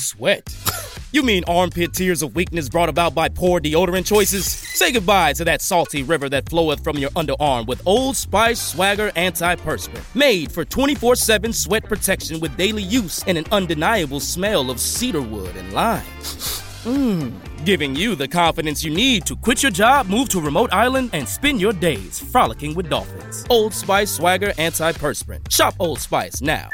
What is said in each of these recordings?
sweat. You mean armpit tears of weakness brought about by poor deodorant choices? Say goodbye to that salty river that floweth from your underarm with Old Spice Swagger Antiperspirant. Made for 24/7 sweat protection with daily use and an undeniable smell of cedarwood and lime. Giving you the confidence you need to quit your job, move to a remote island, and spend your days frolicking with dolphins. Old Spice Swagger Antiperspirant. Shop Old Spice now.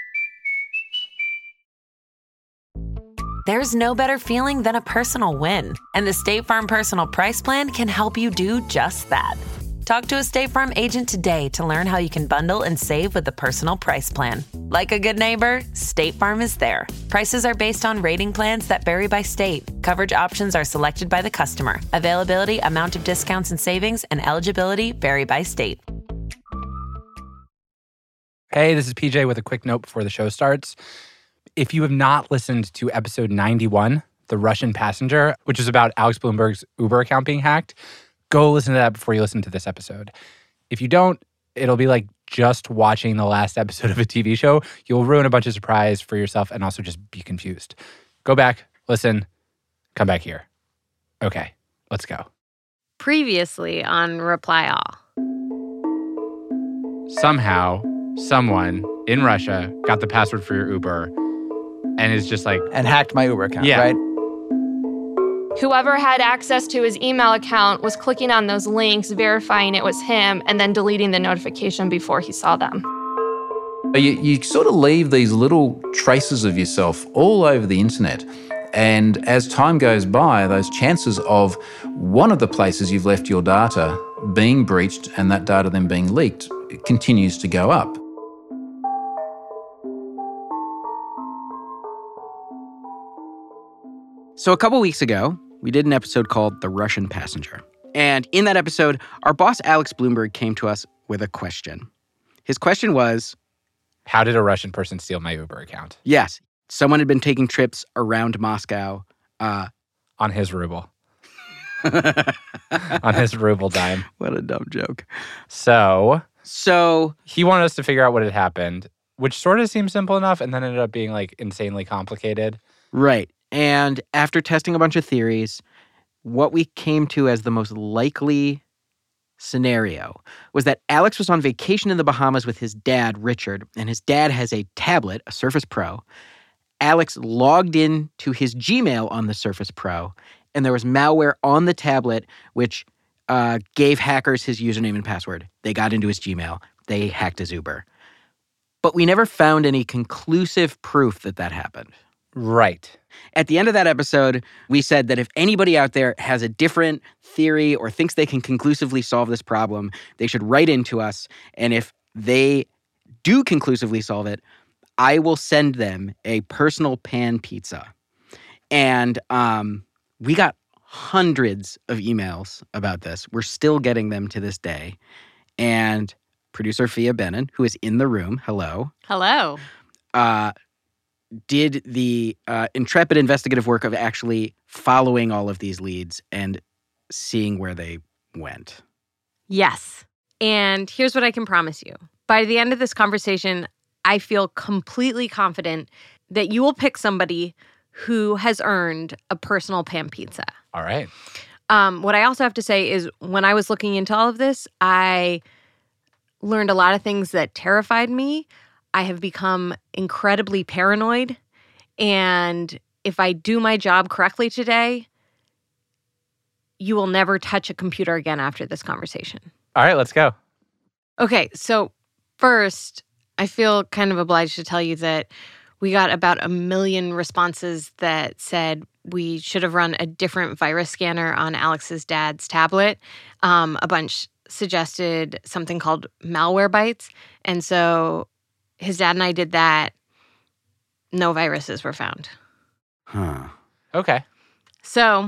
There's no better feeling than a personal win, and the State Farm Personal Price Plan can help you do just that. Talk to a State Farm agent today to learn how you can bundle and save with the Personal Price Plan. Like a good neighbor, State Farm is there. Prices are based on rating plans that vary by state. Coverage options are selected by the customer. Availability, amount of discounts and savings, and eligibility vary by state. Hey, this is PJ with a quick note before the show starts. If you have not listened to episode 91, The Russian Passenger, which is about Alex Bloomberg's Uber account being hacked, go listen to that before you listen to this episode. If you don't, it'll be like just watching the last episode of a TV show. You'll ruin a bunch of surprise for yourself and also just be confused. Go back, listen, come back here. Okay, let's go. Previously on Reply All. Somehow, someone in Russia got the password for your Uber and is just like... And hacked my Uber account, Yeah. right? Whoever had access to his email account was clicking on those links, verifying it was him, and then deleting the notification before he saw them. You sort of leave these little traces of yourself all over the internet. And as time goes by, those chances of one of the places you've left your data being breached and that data then being leaked continues to go up. So a couple weeks ago, we did an episode called The Russian Passenger. And in that episode, our boss Alex Bloomberg came to us with a question. His question was, How did a Russian person steal my Uber account? yes, someone had been taking trips around Moscow. On his ruble. On his ruble dime. What a dumb joke. So So, he wanted us to figure out what had happened, which sort of seemed simple enough and then ended up being like insanely complicated. right. And after testing a bunch of theories, what we came to as the most likely scenario was that Alex was on vacation in the Bahamas with his dad, Richard, and his dad has a tablet, a Surface Pro. Alex logged in to his Gmail on the Surface Pro, and there was malware on the tablet which gave hackers his username and password. They got into his Gmail. They hacked his Uber. But we never found any conclusive proof that that happened. Right. At the end of that episode, we said that if anybody out there has a different theory or thinks they can conclusively solve this problem, they should write into us. And if they do conclusively solve it, I will send them a personal pan pizza. And we got hundreds of emails about this. We're still getting them to this day. And producer Fia Benin, who is in the room, hello. Hello. Did the intrepid investigative work of actually following all of these leads and seeing where they went. Yes. And here's what I can promise you. By the end of this conversation, I feel completely confident that you will pick somebody who has earned a personal pan pizza. All right. What I also have to say is when I was looking into all of this, I learned a lot of things that terrified me. I have become incredibly paranoid. And if I do my job correctly today, you will never touch a computer again after this conversation. All right, let's go. Okay, so first, I feel kind of obliged to tell you that we got about 1 million responses that said we should have run a different virus scanner on Alex's dad's tablet. A bunch suggested something called Malwarebytes. And so his dad and I did that. No viruses were found. Huh. Okay. So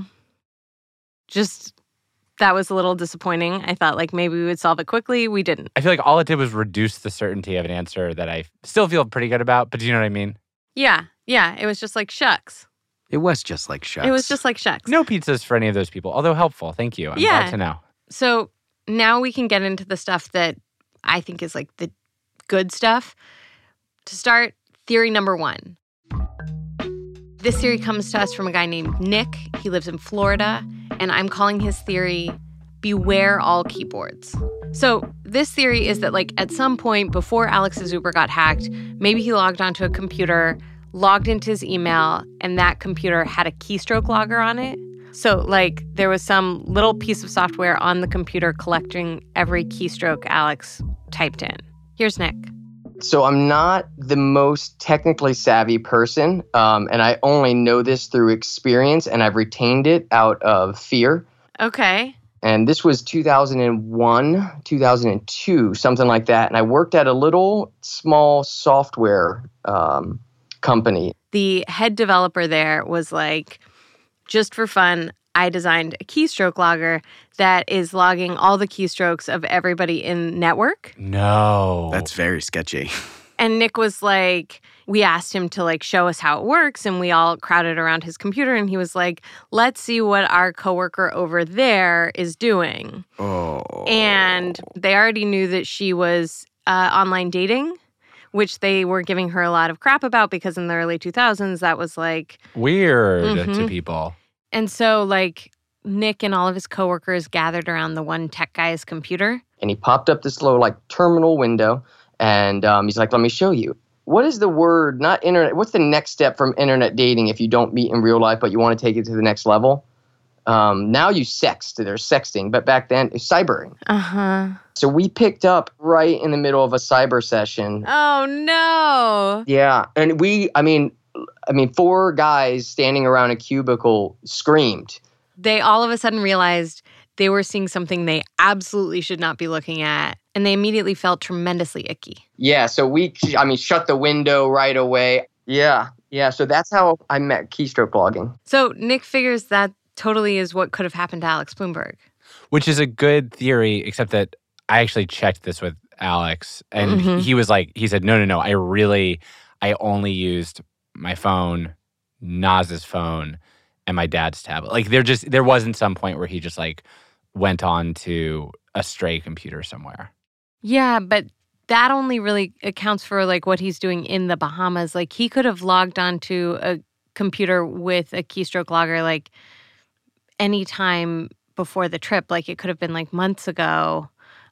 that was a little disappointing. I thought like maybe we would solve it quickly. We didn't. I feel like all it did was reduce the certainty of an answer that I still feel pretty good about, but do you know what I mean? Yeah. It was just like shucks. It was just like shucks. It was just like shucks. No pizzas for any of those people, although helpful. Thank you. I'm glad to know. So now we can get into the stuff that I think is like the good stuff. To start, theory number 1. This theory comes to us from a guy named Nick. He lives in Florida, and I'm calling his theory, beware all keyboards. So this theory is that, like, at some point before Alex's Uber got hacked, maybe he logged onto a computer, logged into his email, and that computer had a keystroke logger on it. So, like, there was some little piece of software on the computer collecting every keystroke Alex typed in. Here's Nick. So I'm not the most technically savvy person, and I only know this through experience, and I've retained it out of fear. Okay. And this was 2001, 2002, something like that. And I worked at a little small software company. The head developer there was like, just for fun, I designed a keystroke logger that is logging all the keystrokes of everybody in network. No. That's very sketchy. And Nick was like, we asked him to like show us how it works, and we all crowded around his computer, and he was like, let's see what our coworker over there is doing. Oh. And they already knew that she was online dating, which they were giving her a lot of crap about because in the early 2000s, that was like weird to people. And so, like, Nick and all of his coworkers gathered around the one tech guy's computer. And he popped up this little, like, terminal window, and he's like, let me show you. What is the word, not internet, what's the next step from internet dating if you don't meet in real life, but you want to take it to the next level? Now you sext, there's sexting, but back then, it's cybering. Uh-huh. So we picked up right in the middle of a cyber session. Oh, no. Yeah, and I mean, 4 guys standing around a cubicle screamed. They all of a sudden realized they were seeing something they absolutely should not be looking at, and they immediately felt tremendously icky. Yeah, so we shut the window right away. Yeah, so that's how I met keystroke logging. So Nick figures that totally is what could have happened to Alex Bloomberg. Which is a good theory, except that I actually checked this with Alex, and he was like, he said, no, I only used my phone, Naz's phone, and my dad's tablet. Like, there wasn't some point where he just like went on to a stray computer somewhere. Yeah, but that only really accounts for like what he's doing in the Bahamas. Like, he could have logged onto a computer with a keystroke logger like any time before the trip. Like, it could have been like months ago,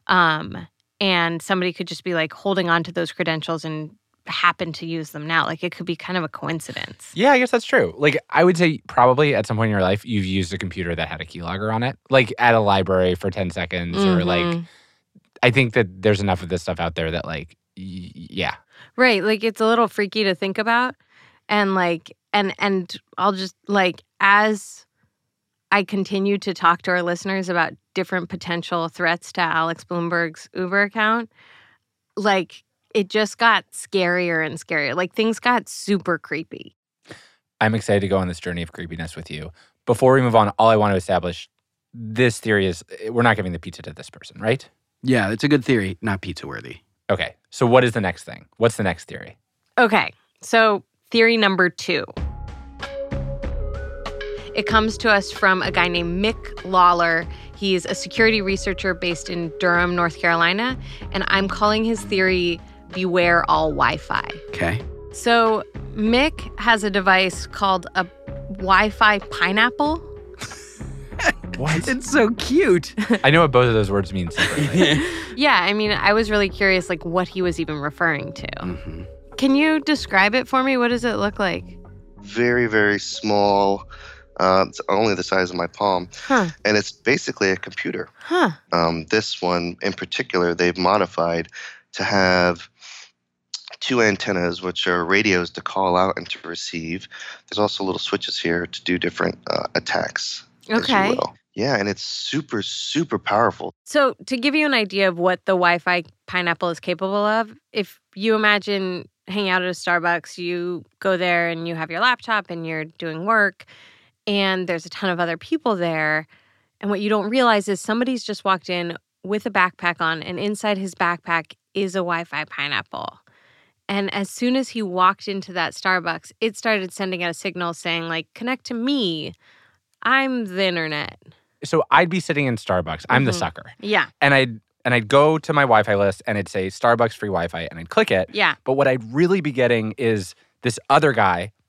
and somebody could just be like holding on to those credentials and happen to use them now. Like, it could be kind of a coincidence. Yeah, I guess that's true. Like, I would say probably at some point in your life, you've used a computer that had a keylogger on it, like at a library for 10 seconds or like, I think that there's enough of this stuff out there that like, yeah. Right. Like, it's a little freaky to think about. And like, and I'll just like, as I continue to talk to our listeners about different potential threats to Alex Bloomberg's Uber account, like, it just got scarier and scarier. Like, things got super creepy. I'm excited to go on this journey of creepiness with you. Before we move on, all I want to establish, this theory is we're not giving the pizza to this person, right? Yeah, it's a good theory, not pizza worthy. Okay, so what is the next thing? What's the next theory? Okay, so theory number 2. It comes to us from a guy named Mick Lawler. He's a security researcher based in Durham, North Carolina, and I'm calling his theory beware all Wi-Fi. Okay. So Mick has a device called a Wi-Fi pineapple. What? It's so cute. I know what both of those words mean separately. Yeah, I mean, I was really curious, like, what he was even referring to. Mm-hmm. Can you describe it for me? What does it look like? Very, very small. It's only the size of my palm. Huh. And it's basically a computer. Huh. This one in particular, they've modified to have 2 antennas, which are radios to call out and to receive. There's also little switches here to do different attacks. Okay. As you will. Yeah, and it's super, super powerful. So to give you an idea of what the Wi-Fi pineapple is capable of, if you imagine hanging out at a Starbucks, you go there and you have your laptop and you're doing work, and there's a ton of other people there, and what you don't realize is somebody's just walked in with a backpack on, and inside his backpack is a Wi-Fi pineapple. And as soon as he walked into that Starbucks, it started sending out a signal saying, like, connect to me. I'm the internet. So I'd be sitting in Starbucks. I'm the sucker. Yeah. And I'd go to my Wi-Fi list and it'd say Starbucks free Wi-Fi and I'd click it. Yeah. But what I'd really be getting is this other guy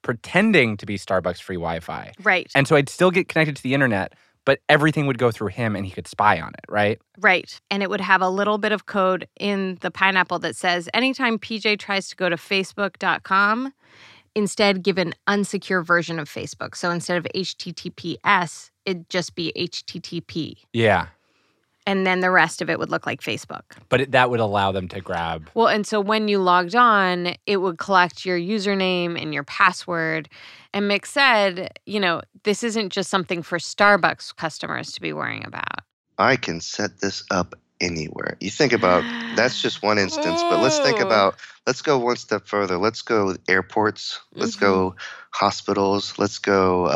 pretending to be Starbucks free Wi-Fi. Right. And so I'd still get connected to the internet, but everything would go through him and he could spy on it, right? Right. And it would have a little bit of code in the pineapple that says anytime PJ tries to go to facebook.com, instead give an unsecure version of Facebook. So instead of HTTPS, it'd just be HTTP. Yeah. And then the rest of it would look like Facebook. But that would allow them to grab. Well, and so when you logged on, it would collect your username and your password. And Mick said, this isn't just something for Starbucks customers to be worrying about. I can set this up anywhere. You think about, that's just one instance, but let's go one step further. Let's go airports. Let's go hospitals. Let's go,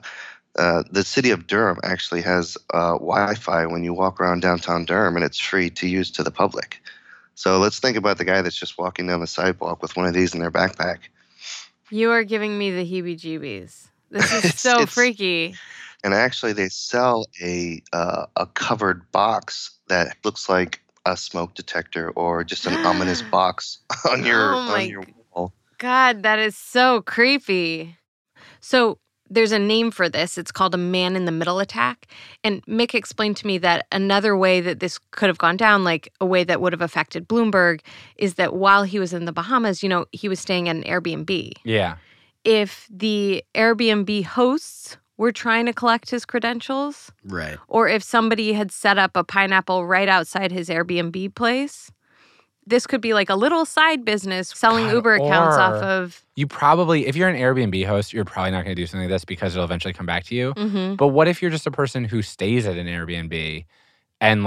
the city of Durham actually has Wi-Fi when you walk around downtown Durham, and it's free to use to the public. So let's think about the guy that's just walking down the sidewalk with one of these in their backpack. You are giving me the heebie-jeebies. This is so freaky. And actually, they sell a covered box that looks like a smoke detector or just an ominous box on your wall. God, that is so creepy. So there's a name for this. It's called a man-in-the-middle attack. And Mick explained to me that another way that this could have gone down, like a way that would have affected Bloomberg, is that while he was in the Bahamas, he was staying at an Airbnb. Yeah. If the Airbnb hosts were trying to collect his credentials. Right. Or if somebody had set up a pineapple right outside his Airbnb place, this could be like a little side business selling Uber accounts off of. You probably, if you're an Airbnb host, you're probably not going to do something like this because it'll eventually come back to you. Mm-hmm. But what if you're just a person who stays at an Airbnb and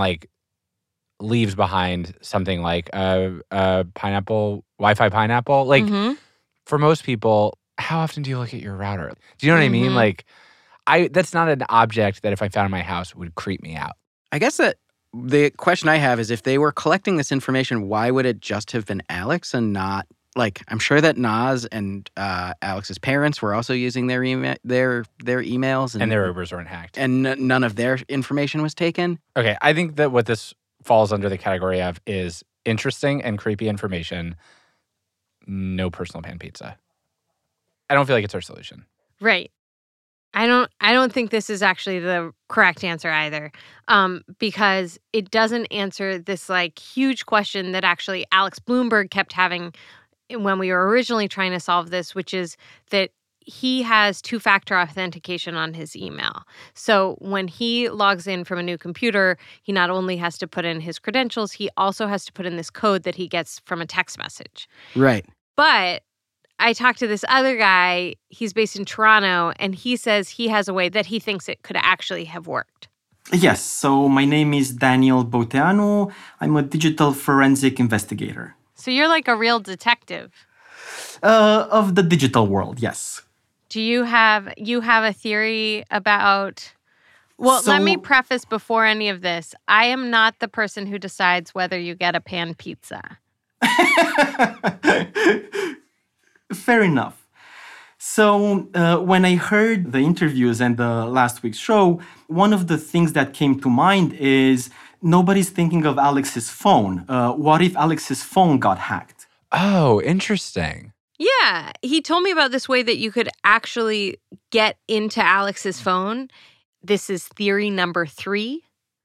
leaves behind something like a pineapple, Wi-Fi pineapple? For most people, how often do you look at your router? Do you know what I mean? That's not an object that if I found in my house would creep me out. I guess that the question I have is if they were collecting this information, why would it just have been Alex and not, I'm sure that Nas and Alex's parents were also using their emails. And their Ubers weren't hacked. And none of their information was taken? Okay, I think that what this falls under the category of is interesting and creepy information, no personal pan pizza. I don't feel like it's our solution. Right. I don't think this is actually the correct answer either, because it doesn't answer this huge question that actually Alex Bloomberg kept having when we were originally trying to solve this, which is that he has two-factor authentication on his email. So when he logs in from a new computer, he not only has to put in his credentials, he also has to put in this code that he gets from a text message. Right. But I talked to this other guy, he's based in Toronto, and he says he has a way that he thinks it could actually have worked. Yes, so my name is Daniel Boteanu. I'm a digital forensic investigator. So you're like a real detective. Of the digital world, yes. Do you have a theory about... Well, let me preface before any of this. I am not the person who decides whether you get a pan pizza. Fair enough. So when I heard the interviews and the last week's show, one of the things that came to mind is nobody's thinking of Alex's phone. What if Alex's phone got hacked? Oh, interesting. Yeah. He told me about this way that you could actually get into Alex's phone. This is theory number 3.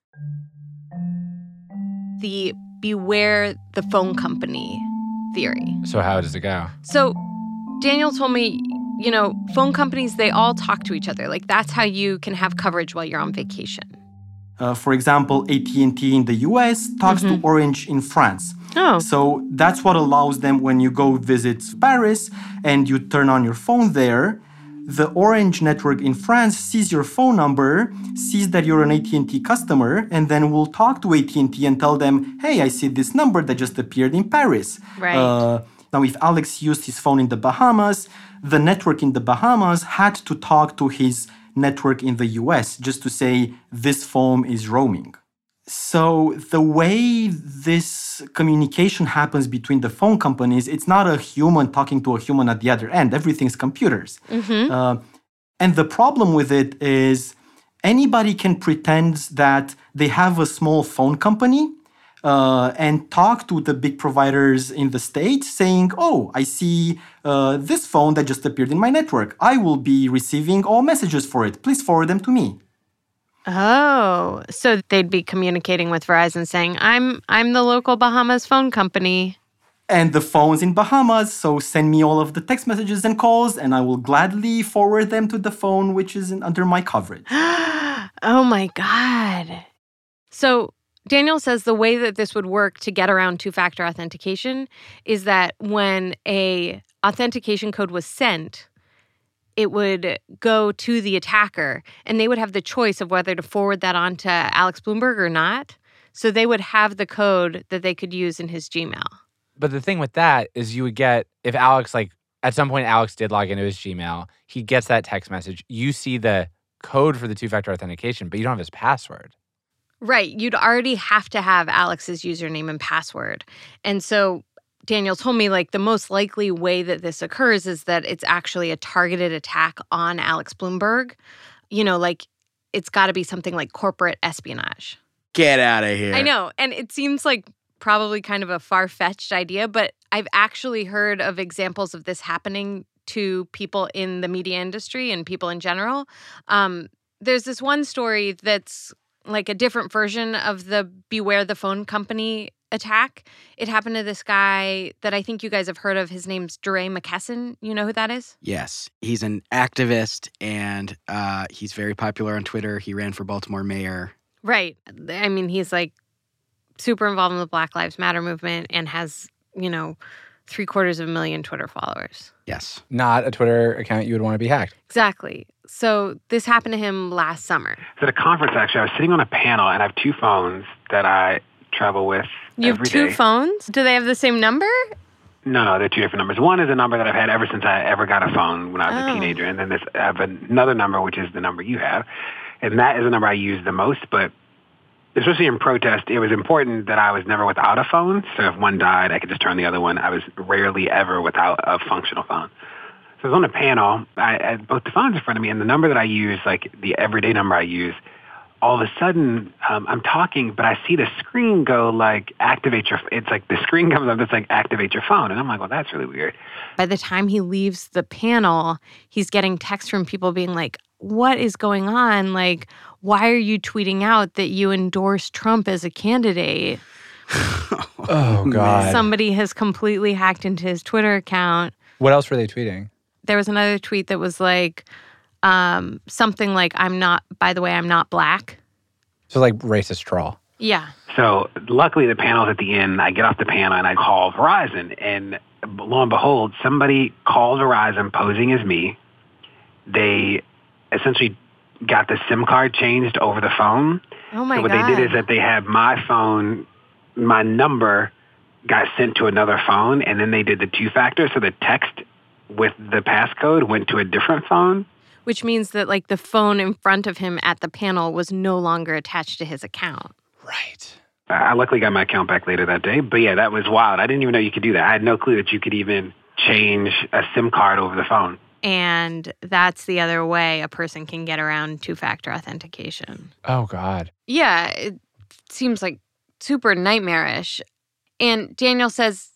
The beware the phone company theory. So how does it go? So Daniel told me, phone companies, they all talk to each other. That's how you can have coverage while you're on vacation. For example, AT&T in the US talks to Orange in France. Oh. So that's what allows them when you go visit Paris and you turn on your phone there, the Orange network in France sees your phone number, sees that you're an AT&T customer, and then will talk to AT&T and tell them, hey, I see this number that just appeared in Paris. Right. Now, if Alex used his phone in the Bahamas, the network in the Bahamas had to talk to his network in the US just to say, this phone is roaming. So the way this communication happens between the phone companies, it's not a human talking to a human at the other end. Everything's computers. And the problem with it is anybody can pretend that they have a small phone company, and talk to the big providers in the state saying, oh, I see this phone that just appeared in my network. I will be receiving all messages for it. Please forward them to me. Oh, so they'd be communicating with Verizon saying, I'm the local Bahamas phone company. And the phone's in Bahamas, so send me all of the text messages and calls, and I will gladly forward them to the phone which is under my coverage. Oh my God. So Daniel says the way that this would work to get around two-factor authentication is that when a authentication code was sent, it would go to the attacker, and they would have the choice of whether to forward that on to Alex Blumberg or not. So they would have the code that they could use in his Gmail. But the thing with that is you would get, if Alex, like, at some point Alex did log into his Gmail, he gets that text message. You see the code for the two-factor authentication, but you don't have his password. Right. You'd already have to have Alex's username and password. And so Daniel told me, like, the most likely way that this occurs is that it's actually a targeted attack on Alex Blumberg. You know, like, it's got to be something like corporate espionage. Get out of here. I know. And it seems like probably kind of a far-fetched idea, but I've actually heard of examples of this happening to people in the media industry and people in general. There's this one story that's like a different version of the Beware the Phone Company attack. It happened to this guy that I think you guys have heard of. His name's DeRay McKesson. You know who that is? Yes. He's an activist, and he's very popular on Twitter. He ran for Baltimore mayor. Right. I mean, he's like super involved in the Black Lives Matter movement and has, 750,000 Twitter followers. Yes. Not a Twitter account you would want to be hacked. Exactly. So this happened to him last summer. At a conference, actually, I was sitting on a panel, and I have two phones that I travel with You have every two day. phones? Do they have the same number? No, they're two different numbers. One is a number that I've had ever since I ever got a phone when I was a teenager, and then I have another number, which is the number you have, and that is the number I use the most, but especially in protest, it was important that I was never without a phone. So if one died, I could just turn the other one. I was rarely ever without a functional phone. So I was on a panel. I had both the phones in front of me, and the number that I use, like the everyday number I use, all of a sudden, I'm talking, but I see the screen go like, activate your, it's like the screen comes up, it's like, activate your phone. And I'm like, well, that's really weird. By the time he leaves the panel, he's getting texts from people being like, what is going on? Like, why are you tweeting out that you endorse Trump as a candidate? Oh, God. Somebody has completely hacked into his Twitter account. What else were they tweeting? There was another tweet that was like, something like, I'm not black. So like racist troll. Yeah. So luckily the panel's at the end. I get off the panel and I call Verizon. And lo and behold, somebody called Verizon posing as me. They essentially got the SIM card changed over the phone. Oh, my God. So what they did is that they had my phone, my number got sent to another phone, and then they did the two-factor. So the text with the passcode went to a different phone. Which means that, like, the phone in front of him at the panel was no longer attached to his account. Right. I luckily got my account back later that day. But, yeah, that was wild. I didn't even know you could do that. I had no clue that you could even change a SIM card over the phone. And that's the other way a person can get around two-factor authentication. Oh, God. Yeah, it seems like super nightmarish. And Daniel says,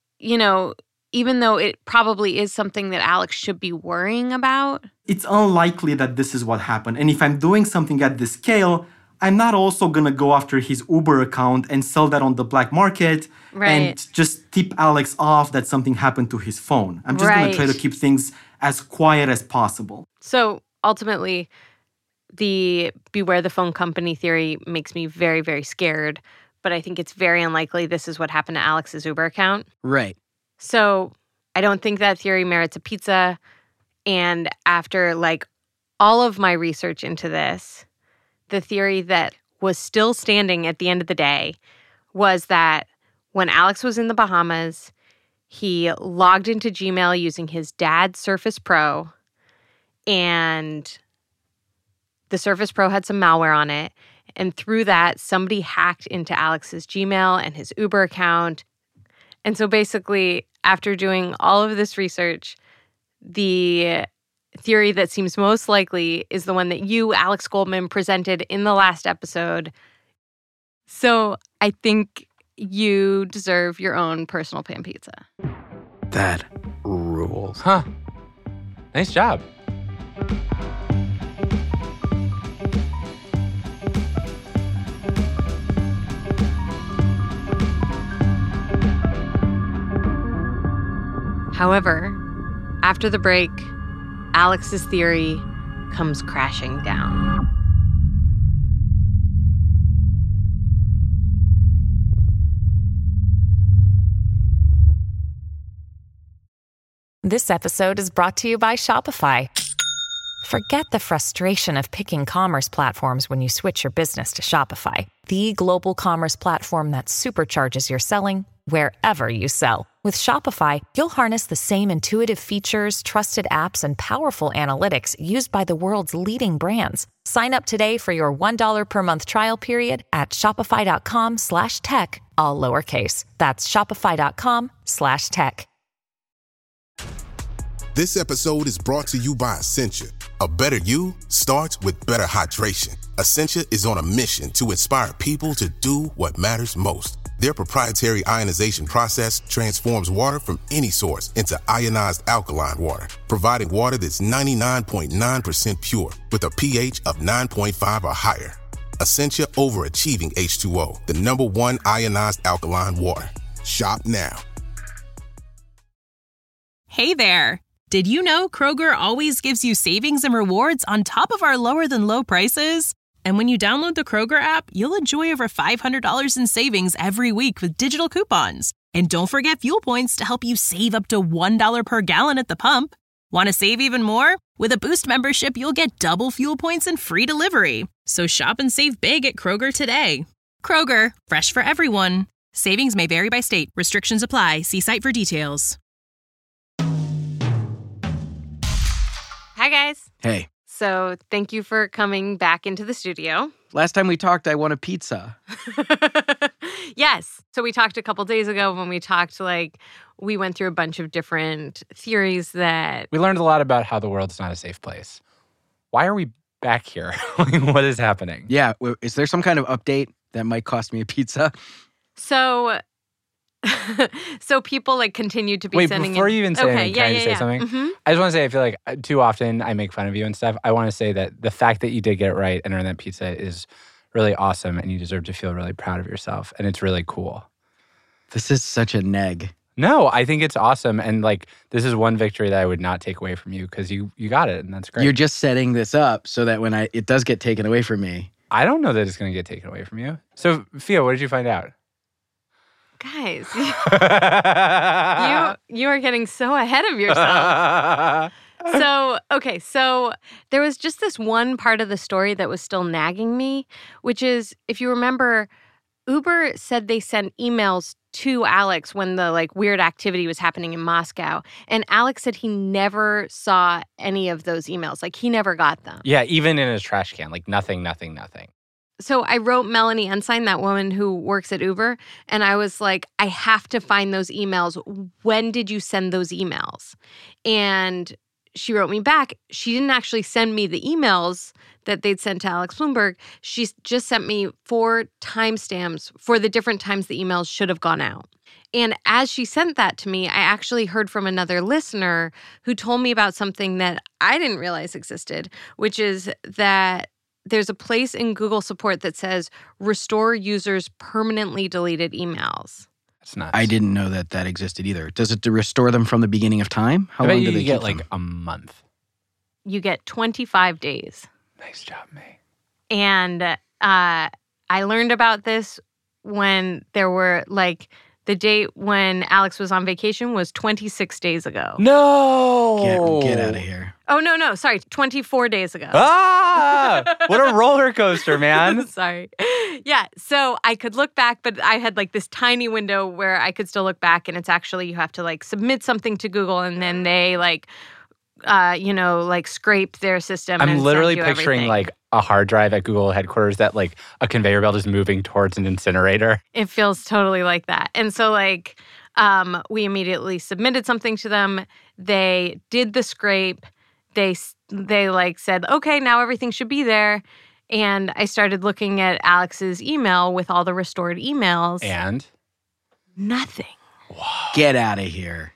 even though it probably is something that Alex should be worrying about, it's unlikely that this is what happened. And if I'm doing something at this scale, I'm not also going to go after his Uber account and sell that on the black market and just tip Alex off that something happened to his phone. I'm just going to try to keep things as quiet as possible. So ultimately, the Beware the Phone Company theory makes me very, very scared. But I think it's very unlikely this is what happened to Alex's Uber account. Right. So I don't think that theory merits a pizza. And after like all of my research into this, the theory that was still standing at the end of the day was that when Alex was in the Bahamas, he logged into Gmail using his dad's Surface Pro, and the Surface Pro had some malware on it. And through that, somebody hacked into Alex's Gmail and his Uber account. And so basically, after doing all of this research, the theory that seems most likely is the one that you, Alex Goldman, presented in the last episode. So I think you deserve your own personal pan pizza. That rules. Huh. Nice job. However, after the break, Alex's theory comes crashing down. This episode is brought to you by Shopify. Forget the frustration of picking commerce platforms when you switch your business to Shopify, the global commerce platform that supercharges your selling wherever you sell. With Shopify, you'll harness the same intuitive features, trusted apps, and powerful analytics used by the world's leading brands. Sign up today for your $1 per month trial period at shopify.com/tech, all lowercase. That's shopify.com/tech. This episode is brought to you by Essentia. A better you starts with better hydration. Essentia is on a mission to inspire people to do what matters most. Their proprietary ionization process transforms water from any source into ionized alkaline water, providing water that's 99.9% pure with a pH of 9.5 or higher. Essentia overachieving H2O, the #1 ionized alkaline water. Shop now. Hey there. Did you know Kroger always gives you savings and rewards on top of our lower-than-low prices? And when you download the Kroger app, you'll enjoy over $500 in savings every week with digital coupons. And don't forget fuel points to help you save up to $1 per gallon at the pump. Want to save even more? With a Boost membership, you'll get double fuel points and free delivery. So shop and save big at Kroger today. Kroger, fresh for everyone. Savings may vary by state. Restrictions apply. See site for details. Hi, guys. Hey. So thank you for coming back into the studio. Last time we talked, I won a pizza. Yes. So we talked a couple days ago when we talked, we went through a bunch of different theories that... We learned a lot about how the world's not a safe place. Why are we back here? What is happening? Yeah. Is there some kind of update that might cost me a pizza? So people continue to be sending before you even say anything, can I just say something? Mm-hmm. I just want to say, I feel like too often I make fun of you and stuff. I want to say that the fact that you did get it right and earn that pizza is really awesome, and you deserve to feel really proud of yourself, and it's really cool. This is such a neg. No, I think it's awesome, and this is one victory that I would not take away from you because you got it, and that's great. You're just setting this up so that when it does get taken away from me. I don't know that it's going to get taken away from you. So, Fia, what did you find out? Guys, you are getting so ahead of yourself. So there was just this one part of the story that was still nagging me, which is, if you remember, Uber said they sent emails to Alex when the weird activity was happening in Moscow. And Alex said he never saw any of those emails. He never got them. Yeah, even in his trash can, nothing. So I wrote Melanie Ensign, that woman who works at Uber, and I was like, I have to find those emails. When did you send those emails? And she wrote me back. She didn't actually send me the emails that they'd sent to Alex Blumberg. She just sent me 4 timestamps for the different times the emails should have gone out. And as she sent that to me, I actually heard from another listener who told me about something that I didn't realize existed, which is that there's a place in Google support that says restore users permanently deleted emails. That's nuts. I didn't know that existed either. Does it restore them from the beginning of time? How long do they get keep them? a month? You get 25 days. Nice job, May. And I learned about this when there were the date when Alex was on vacation was 26 days ago. No! Get out of here. Oh, no. Sorry, 24 days ago. Ah! What a roller coaster, man. Sorry. Yeah, so I could look back, but I had this tiny window where I could still look back, and it's actually you have to submit something to Google, and then they scrape their system. I'm and literally send you picturing everything. a hard drive at Google headquarters that a conveyor belt is moving towards an incinerator. It feels totally like that. And so we immediately submitted something to them. They did the scrape. They said, okay, now everything should be there. And I started looking at Alex's email with all the restored emails. And? Nothing. Get out of here.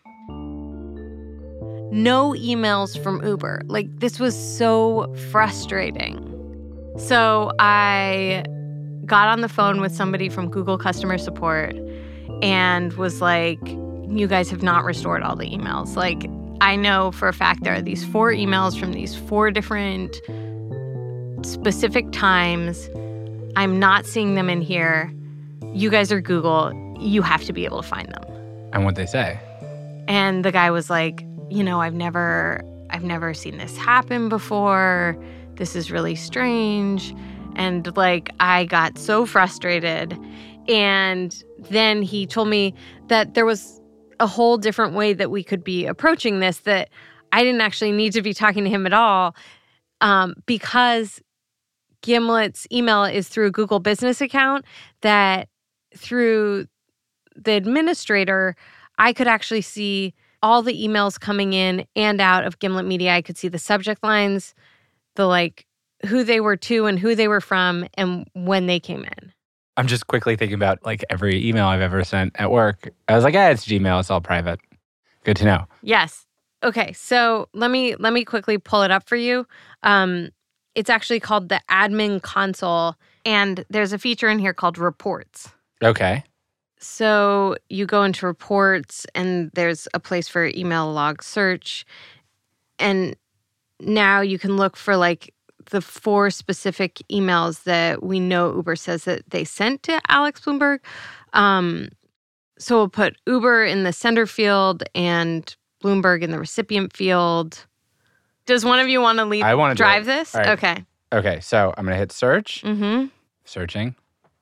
No emails from Uber. Like, this was so frustrating. So I got on the phone with somebody from Google customer support and was like, you guys have not restored all the emails. Like, I know for a fact there are these 4 emails from these 4 different specific times. I'm not seeing them in here. You guys are Google. You have to be able to find them. And what'd they say? And the guy was like, I've never seen this happen before. This is really strange. And like, I got so frustrated. And then he told me that there was a whole different way that we could be approaching this, that I didn't actually need to be talking to him at all, because Gimlet's email is through a Google business account, that through the administrator, I could actually see all the emails coming in and out of Gimlet Media. I could see the subject lines, the like who they were to and who they were from and when they came in. I'm just quickly thinking about like every email I've ever sent at work. I was like, it's Gmail. It's all private. Good to know. Yes. Okay. So let me quickly pull it up for you. It's actually called the admin console, and there's a feature in here called reports. Okay. So you go into reports, and there's a place for email log search. And now you can look for like the 4 specific emails that we know Uber says that they sent to Alex Blumberg. So we'll put Uber in the sender field and Bloomberg in the recipient field. Does one of you want to drive this? Right. Okay. Okay, so I'm going to hit search. Mm-hmm. Searching.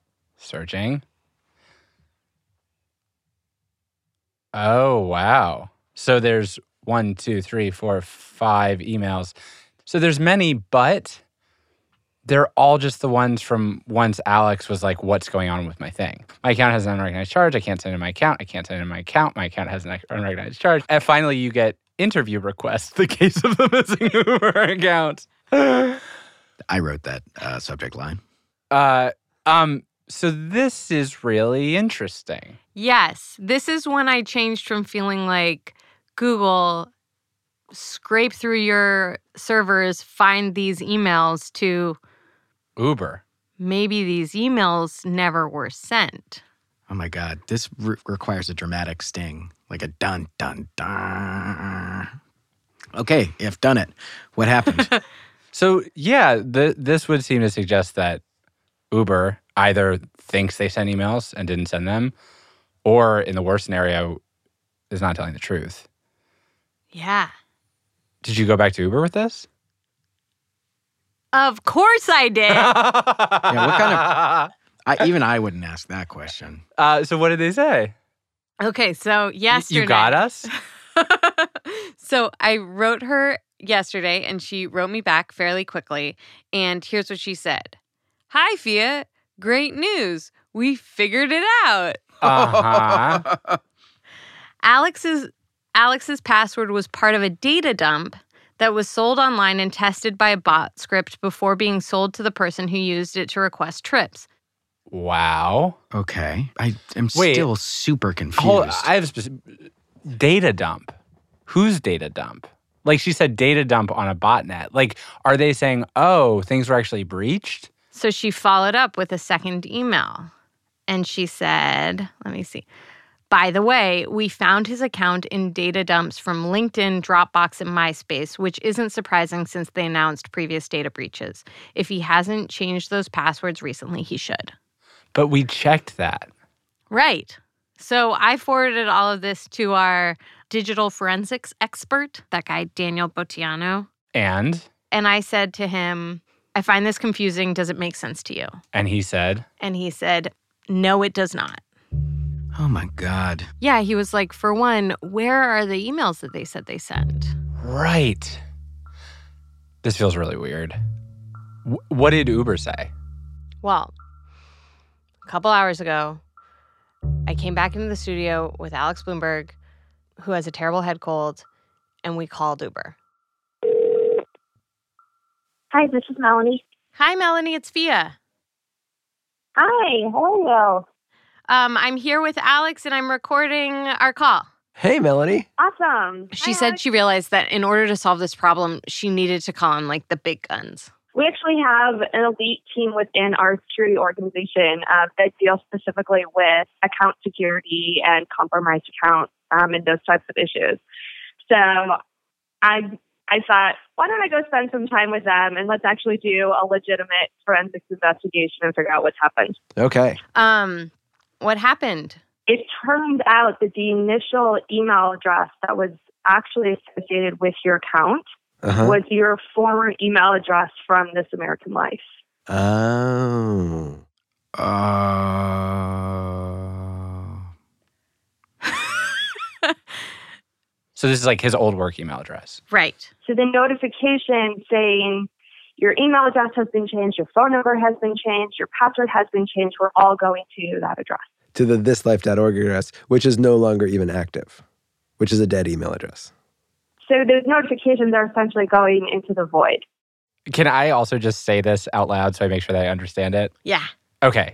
Oh, wow. So there's 1, 2, 3, 4, 5 emails. So there's many, but they're all just the ones from once Alex was like, what's going on with my thing? My account has an unrecognized charge. I can't send in my account. I can't send in my account. My account has an unrecognized charge. And finally, you get interview requests, the case of the missing Uber account. I wrote that subject line. So this is really interesting. Yes. This is when I changed from feeling like Google scrape through your servers, find these emails, to Uber. Maybe these emails never were sent. Oh my God. This requires a dramatic sting, like a dun, dun, dun. Okay, you've done it. What happened? So, yeah, this would seem to suggest that Uber either thinks they sent emails and didn't send them, or in the worst scenario, is not telling the truth. Yeah. Did you go back to Uber with this? Of course I did. Yeah, what kind of... even I wouldn't ask that question. So what did they say? Okay, so yesterday... You got us? So I wrote her yesterday, and she wrote me back fairly quickly. And here's what she said. Hi, Fia. Great news. We figured it out. Uh-huh. Alex's password was part of a data dump that was sold online and tested by a bot script before being sold to the person who used it to request trips. Wow. Okay. I am still super confused. I have a specific... Data dump. Whose data dump? Like, she said data dump on a botnet. Like, are they saying, oh, things were actually breached? So she followed up with a second email. And she said, let me see. By the way, we found his account in data dumps from LinkedIn, Dropbox, and MySpace, which isn't surprising since they announced previous data breaches. If he hasn't changed those passwords recently, he should. But we checked that. Right. So I forwarded all of this to our digital forensics expert, that guy, Daniel Botiano. And I said to him, I find this confusing. Does it make sense to you? And he said? And he said, no, it does not. Oh, my God. Yeah, he was like, for one, where are the emails that they said they sent? Right. This feels really weird. What did Uber say? Well, a couple hours ago, I came back into the studio with Alex Blumberg, who has a terrible head cold, and we called Uber. Hi, this is Melanie. Hi, Melanie. It's Fia. Hi, how are you? I'm here with Alex, and I'm recording our call. Hey, Melanie. Awesome. She said she realized that in order to solve this problem, she needed to call on, like, the big guns. We actually have an elite team within our security organization that deals specifically with account security and compromised accounts and those types of issues. So I thought, why don't I go spend some time with them and let's actually do a legitimate forensics investigation and figure out what's happened. Okay. What happened? It turned out that the initial email address that was actually associated with your account was your former email address from This American Life. Oh. So this is like his old work email address. Right. So the notification saying your email address has been changed, your phone number has been changed, your password has been changed, we're all going to that address. To the thislife.org address, which is no longer even active, which is a dead email address. So those notifications are essentially going into the void. Can I also just say this out loud so I make sure that I understand it? Yeah. Okay.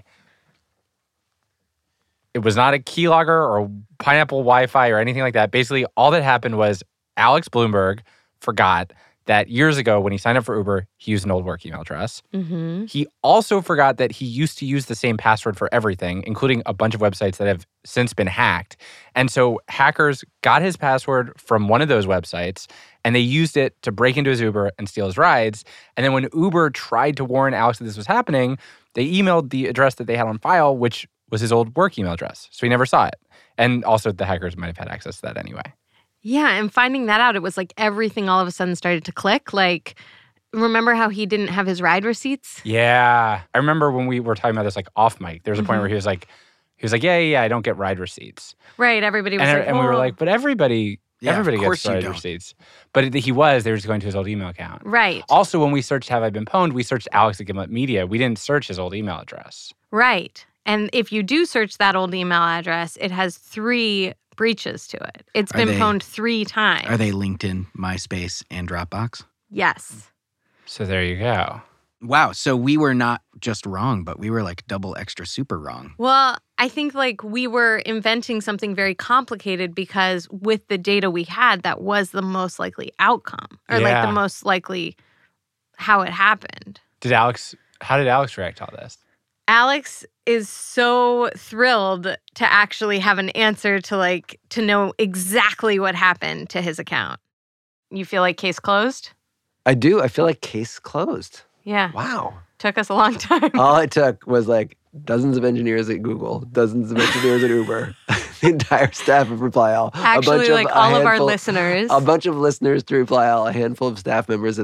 It was not a keylogger or Pineapple Wi-Fi or anything like that. Basically, all that happened was Alex Bloomberg forgot that years ago when he signed up for Uber, he used an old work email address. Mm-hmm. He also forgot that he used to use the same password for everything, including a bunch of websites that have since been hacked. And so hackers got his password from one of those websites, and they used it to break into his Uber and steal his rides. And then when Uber tried to warn Alex that this was happening, they emailed the address that they had on file, which was his old work email address. So he never saw it. And also the hackers might have had access to that anyway. Yeah, and finding that out, it was like everything all of a sudden started to click. Like, remember how he didn't have his ride receipts? Yeah. I remember when we were talking about this like off mic, there was a point where he was like, yeah, I don't get ride receipts. Right, everybody was and we were like, but everybody Yeah, gets ride receipts. But they were just going to his old email account. Right. Also, when we searched Have I Been Pwned, we searched Alex at Gimlet Media. We didn't search his old email address. Right. And if you do search that old email address, it has 3 breaches to it. It's been pwned 3 times. Are they LinkedIn, MySpace, and Dropbox? Yes. So there you go. Wow. So we were not just wrong, but we were like double extra super wrong. Well, I think like we were inventing something very complicated because with the data we had, that was the most likely outcome or like the most likely how it happened. How did Alex react to all this? Alex is so thrilled to actually have an answer to know exactly what happened to his account. You feel like case closed? I do. I feel like case closed. Yeah. Wow. Took us a long time. All it took was like dozens of engineers at Google, dozens of engineers at Uber, the entire staff of Reply All. Actually, like all of our listeners. A bunch of listeners to Reply All, a handful of staff members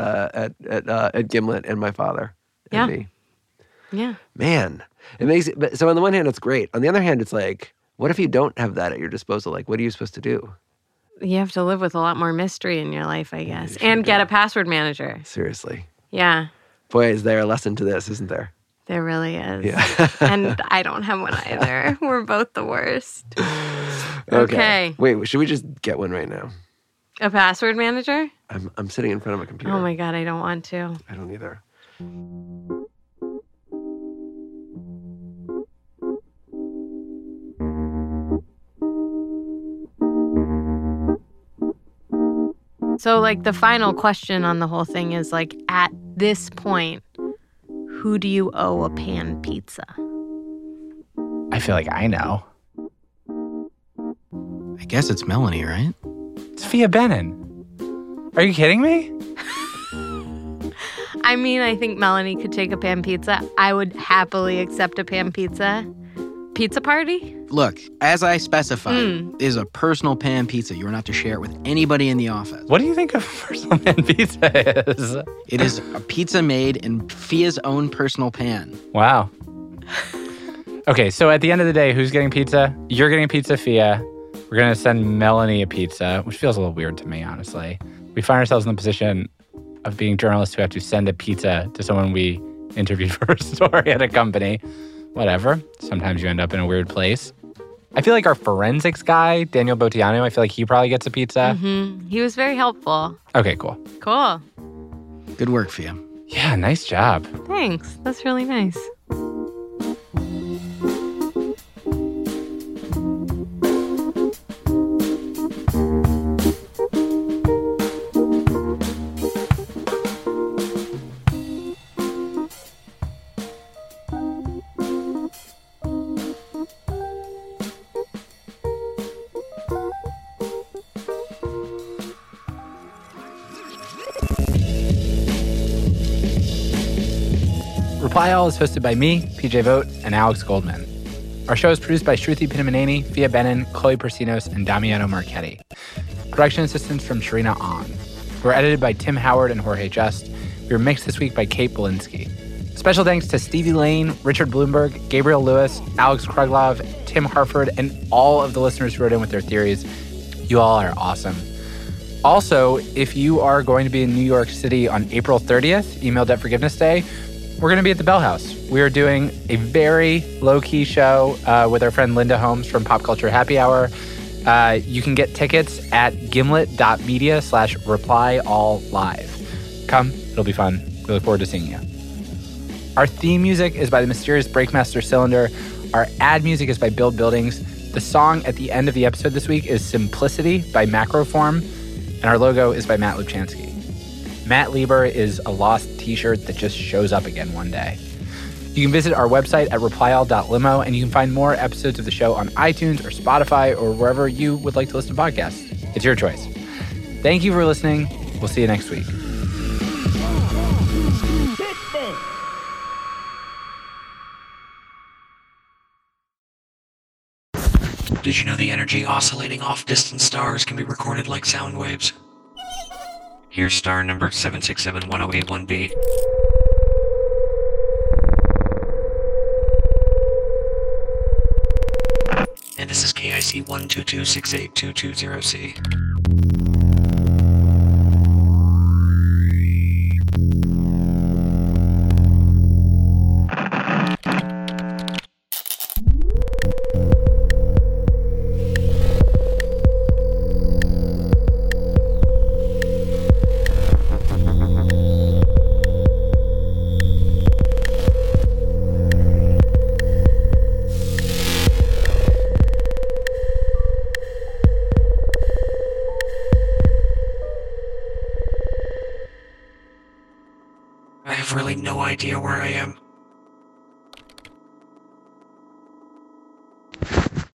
at Gimlet, and my father and me. Yeah. Man, it makes it. So on the one hand, it's great. On the other hand, it's like, what if you don't have that at your disposal? Like, what are you supposed to do? You have to live with a lot more mystery in your life, I guess, and get a password manager. Seriously. Yeah. Boy, is there a lesson to this, isn't there? There really is. Yeah. And I don't have one either. We're both the worst. Okay. Wait, should we just get one right now? A password manager? I'm sitting in front of a computer. Oh my God, I don't want to. I don't either. So, like, the final question on the whole thing is, like, at this point, who do you owe a pan pizza? I feel like I know. I guess it's Melanie, right? It's Fia Benin. Are you kidding me? I mean, I think Melanie could take a pan pizza. I would happily accept a pan pizza. Pizza party? Look, as I specified, is a personal pan pizza. You are not to share it with anybody in the office. What do you think a personal pan pizza is? It is a pizza made in Fia's own personal pan. Wow. Okay, so at the end of the day, who's getting pizza? You're getting pizza, Fia. We're going to send Melanie a pizza, which feels a little weird to me, honestly. We find ourselves in the position of being journalists who have to send a pizza to someone we interviewed for a story at a company. Whatever. Sometimes you end up in a weird place. I feel like our forensics guy, Daniel Botiano, I feel like he probably gets a pizza. Mm-hmm. He was very helpful. Okay, cool. Cool. Good work, Fia. Yeah, nice job. Thanks. That's really nice. Reply All is hosted by me, PJ Vogt, and Alex Goldman. Our show is produced by Shruti Pinamaneni, Fia Benin, Chloe Persinos, and Damiano Marchetti. Production assistance from Sharina Ong. We're edited by Tim Howard and Jorge Just. We were mixed this week by Kate Belinsky. Special thanks to Stevie Lane, Richard Bloomberg, Gabriel Lewis, Alex Kruglov, Tim Harford, and all of the listeners who wrote in with their theories. You all are awesome. Also, if you are going to be in New York City on April 30th, Email Debt Forgiveness Day, we're going to be at the Bell House. We are doing a very low-key show with our friend Linda Holmes from Pop Culture Happy Hour. You can get tickets at gimlet.media/replyalllive. Come, it'll be fun. We look forward to seeing you. Our theme music is by the mysterious Breakmaster Cylinder. Our ad music is by Build Buildings. The song at the end of the episode this week is Simplicity by Macroform. And our logo is by Matt Lubchansky. Matt Lieber is a lost t-shirt that just shows up again one day. You can visit our website at replyall.limo, and you can find more episodes of the show on iTunes or Spotify or wherever you would like to listen to podcasts. It's your choice. Thank you for listening. We'll see you next week. Did you know the energy oscillating off distant stars can be recorded like sound waves? Here's star number 7671081b. And this is KIC 122682220C. I have really no idea where I am.